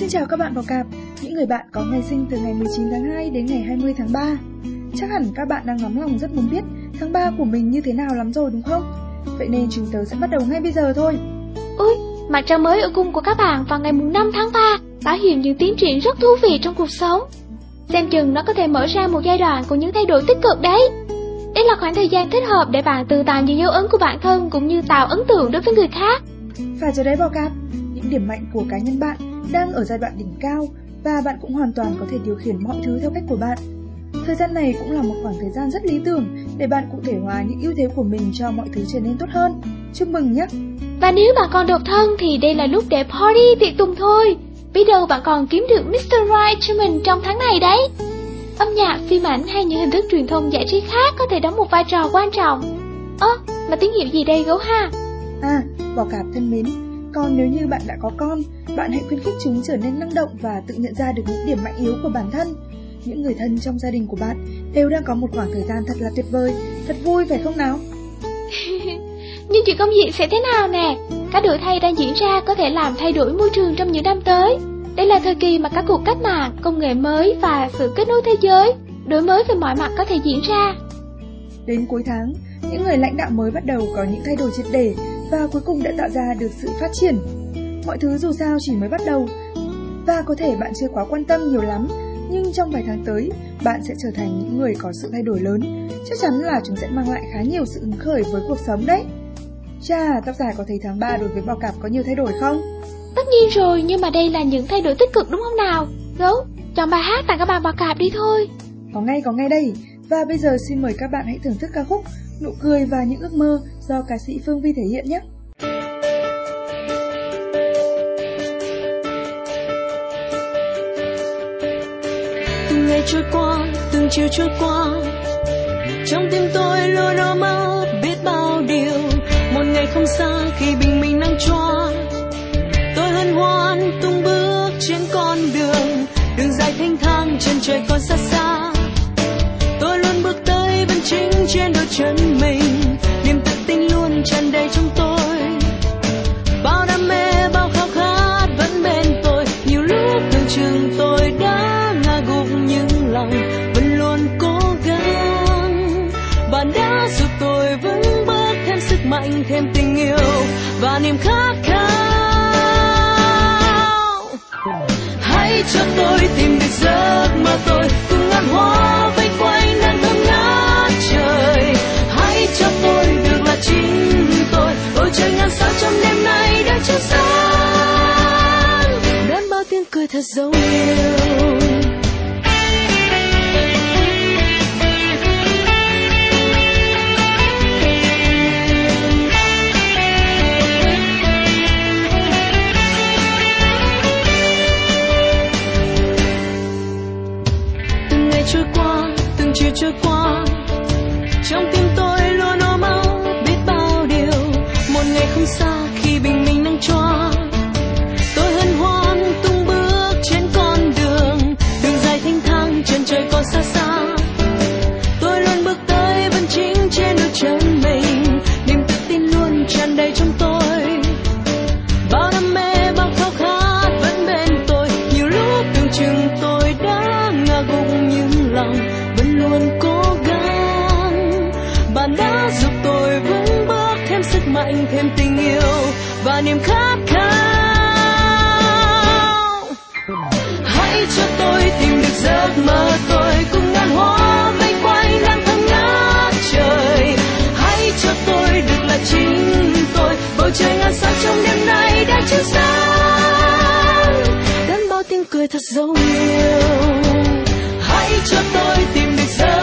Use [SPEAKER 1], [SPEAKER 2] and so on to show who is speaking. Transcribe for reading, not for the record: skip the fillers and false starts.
[SPEAKER 1] chào các bạn vào cạp, những người bạn có ngày sinh từ ngày 19 tháng 2 đến ngày 20 tháng 3. Chắc hẳn các bạn đang nóng lòng rất muốn biết tháng 3 của mình như thế nào lắm rồi đúng không? Vậy nên chúng tớ sẽ bắt đầu ngay bây giờ thôi.
[SPEAKER 2] Ui, mặt trăng mới ở cung của các bạn vào ngày 5 tháng 3 báo hiệu những tiến triển rất thú vị trong cuộc sống. Xem chừng nó có thể mở ra một giai đoạn của những thay đổi tích cực đấy. Đây là khoảng thời gian thích hợp để bạn tự tạo những dấu ấn của bản thân cũng như tạo ấn tượng đối với người khác.
[SPEAKER 1] Phải rồi đấy vào cạp, những điểm mạnh của cá nhân bạn đang ở giai đoạn đỉnh cao và bạn cũng hoàn toàn có thể điều khiển mọi thứ theo cách của bạn. Thời gian này cũng là một khoảng thời gian rất lý tưởng để bạn cụ thể hóa những ưu thế của mình cho mọi thứ trở nên tốt hơn. Chúc mừng nhé!
[SPEAKER 2] Và nếu bạn còn độc thân thì đây là lúc để party tiệc tùng thôi. Biết đâu bạn còn kiếm được Mr. Right cho mình trong tháng này đấy. Âm nhạc, phim ảnh hay những hình thức truyền thông giải trí khác có thể đóng một vai trò quan trọng. Mà tín hiệu gì đây gấu ha?
[SPEAKER 1] Vào cạp thân mến, còn nếu như bạn đã có con, bạn hãy khuyến khích chúng trở nên năng động và tự nhận ra được những điểm mạnh yếu của bản thân. Những người thân trong gia đình của bạn đều đang có một khoảng thời gian thật là tuyệt vời, thật vui phải không nào?
[SPEAKER 2] Nhưng chuyện công việc sẽ thế nào nè? Các đổi thay đang diễn ra có thể làm thay đổi môi trường trong những năm tới. Đây là thời kỳ mà các cuộc cách mạng, công nghệ mới và sự kết nối thế giới, đổi mới về mọi mặt có thể diễn ra.
[SPEAKER 1] Đến cuối tháng, những người lãnh đạo mới bắt đầu có những thay đổi triệt để và cuối cùng đã tạo ra được sự phát triển. Mọi thứ dù sao chỉ mới bắt đầu và có thể bạn chưa quá quan tâm nhiều lắm, nhưng trong vài tháng tới, bạn sẽ trở thành những người có sự thay đổi lớn. Chắc chắn là chúng sẽ mang lại khá nhiều sự hứng khởi với cuộc sống đấy. Chà, tác giả có thấy tháng 3 đối với Bảo Cạp có nhiều thay đổi không?
[SPEAKER 2] Tất nhiên rồi, nhưng mà đây là những thay đổi tích cực đúng không nào? Gấu, chọn bài hát tặng các bạn Bảo Cạp đi thôi.
[SPEAKER 1] Có ngay đây. Và bây giờ xin mời các bạn hãy thưởng thức ca khúc Nụ cười và những ước mơ do ca sĩ Phương Vi thể hiện nhé.
[SPEAKER 3] Từng ngày trôi qua, từng chiều trôi qua, trong tim tôi luôn ôm ấp biết bao điều. Một ngày không xa khi bình minh nắng choa, tôi hân hoan tung bước trên con đường. Đường dài thênh thang, chân trời còn xa xa, tôi luôn bước tới vẫn chính trên đôi chân mình. Niềm tự tin luôn tràn đầy trong tôi, bao đam mê bao khao khát vẫn bên tôi. Nhiều lúc tưởng chừng tôi đã ngã gục nhưng lòng vẫn luôn cố gắng. Bạn đã giúp tôi vững bước thêm sức mạnh, thêm tình yêu và niềm khát khao. Hãy cho tôi tìm được giấc mơ tôi, cùng ngàn hoa vây quanh nắng thơm ngát trời. Hãy cho tôi được là chính tôi, bầu trời ngàn sao trong đêm nay đã chiếu sáng, đón bao tiếng cười thật dấu yêu. Trôi qua, từng chiều trôi qua, trong tim tôi luôn ôm ấp biết bao điều. Một ngày không xa khi bình minh nắng choa, tôi hân hoan tung bước trên con đường. Đường dài thênh thang, chân trời còn xa xa, tôi luôn bước tới vẫn chính trên đôi chân mình. Niềm tự tin luôn tràn đầy trong tôi, bao đam mê bao khao khát vẫn bên tôi. Nhiều lúc tưởng chừng tôi đã ngã gục nhưng lòng vẫn luôn cố gắng. Bạn đã giúp tôi vững bước thêm sức mạnh, thêm tình yêu và niềm khát khao. Hãy cho tôi tìm được giấc mơ tôi, cùng ngàn hoa vây quanh nắng thơm ngát trời. Hãy cho tôi được là chính tôi, bầu trời ngàn sao trong đêm nay đã chiếu sáng, đón bao tiếng cười thật dấu yêu. Hãy cho tôi tìm được giấc